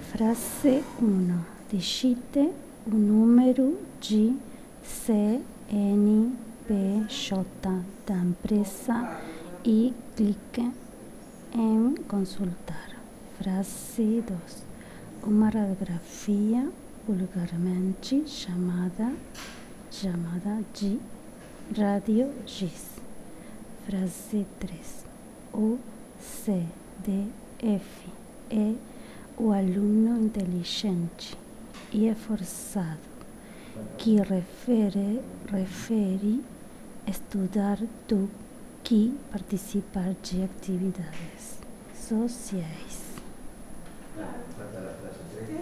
Frase 1. Digite o número de CNPJ da empresa e clique em consultar. Frase 2. Uma radiografia, vulgarmente chamada de raio-x. Frase 3. O CDF é o aluno inteligente e esforçado, que refere estudar do que participar de atividades sociais.